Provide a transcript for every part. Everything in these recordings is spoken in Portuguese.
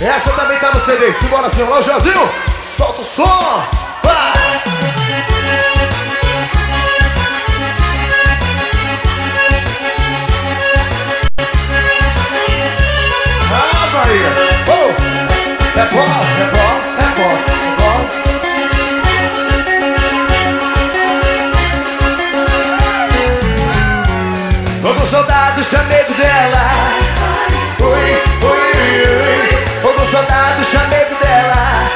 Essa também tá no CD. Simbora, senhor. Lá o Joãozinho. Solta o som. Vai. Ah, Bahia. Oh. É bom, é bom, é bom, é bom. Todo soldado chamego dela. Ui, ui, ui. Todo soldado chamego dela.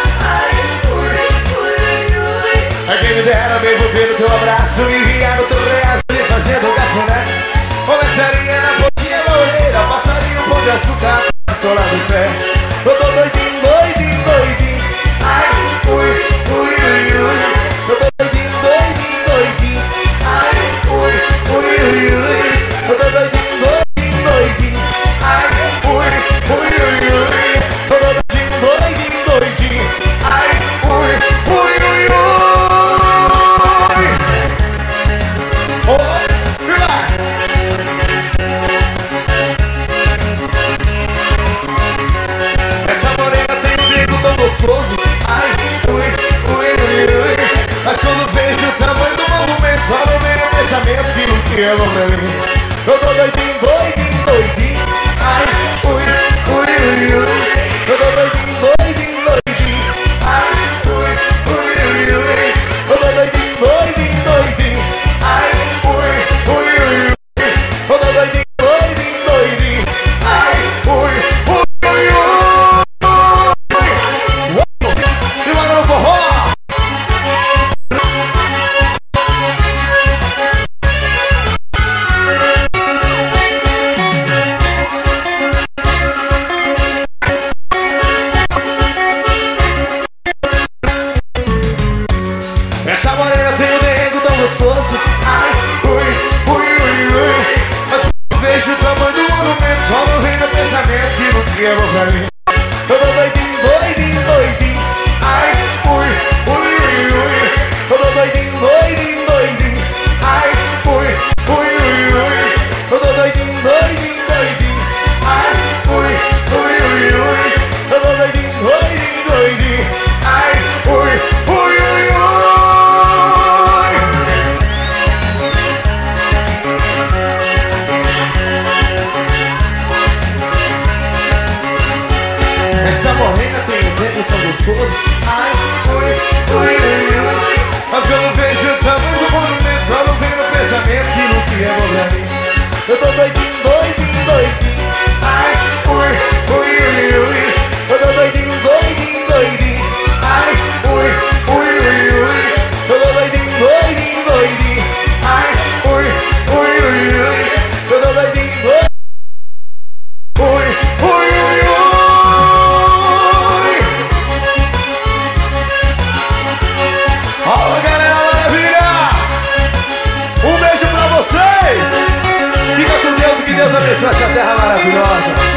Quem me dera me envolver no teu abraço e guiar no teu reaço e fazendo cafuné. Começaria na pontinha loureira, passaria um pão de açúcar na sola do pé. Eu tô doidinho, doidinho, doidinho. Ai, ui, ui, ui, ui. Eu tô doidinho, doidinho, doidinho. Ai, ui, ui, ui, ui. Eu tô doidinho, doidinho, doidinho. Ai, ui, ui, ui, ui. Eu tô doidinho, doidinho, doidinho. Ai, ui, ui, ui, ui. Essa morena tem um dedo tão gostoso. Ai, ui, ui, ui, ui. Mas quando vejo o tamanho do movimento, só não vem no pensamento que não te ama pra mim. Eu tô doidinho, doidinho, doidinho. Ai, ui, ui, ui, ui. Eu tô doidinho, doidinho, doidinho. Ai, ui, ui, ui, ui. Eu tô doidinho, doidinho, doidinho. Ai, ui, ui, ui, ui. Eu tô doidinho, doidinho, doidinho. Ai, ui, ui, ui, ui. E manda no forró. Essa morena tem um nego tão gostoso. Ai, ui, ui, ui, ui. Mas quando vejo o tamanho do monumento, só não vem no pensamento que não te ama pra mim. Eu tô doidinho, doidinho, doidinho. Ai, ui, ui, ui, ui. Eu tô doidinho, doidinho, doidinho. Ai, ui, ui, ui, ui. Eu tô doidinho, doidinho, doidinho. Ai, ui, ui, ui, ui. Eu tô doidinho, doidinho, doidinho. Ai, ui, ui, ui, ui. Essa morena tem um dedo tão gostoso. Ai, ui, ui, ui, ui. Mas quando vejo o tamanho do monumento, só não vem no pensamento que não te ama pra mim. Eu tô doidinho, doidinho, doidinho. Ai, ui, ui, ui, ui. Eu tô doidinho, doidinho, doidinho. Ai, ui, ui, ui, ui. Eu tô doidinho, doidinho, doidinho. Ai, ui, ui, ui, ui. Eu tô doidinho, doidinho. Ui, ui, ui, ui. Fala, galera maravilha! Um beijo pra vocês! Fica com Deus e que Deus abençoe essa terra maravilhosa!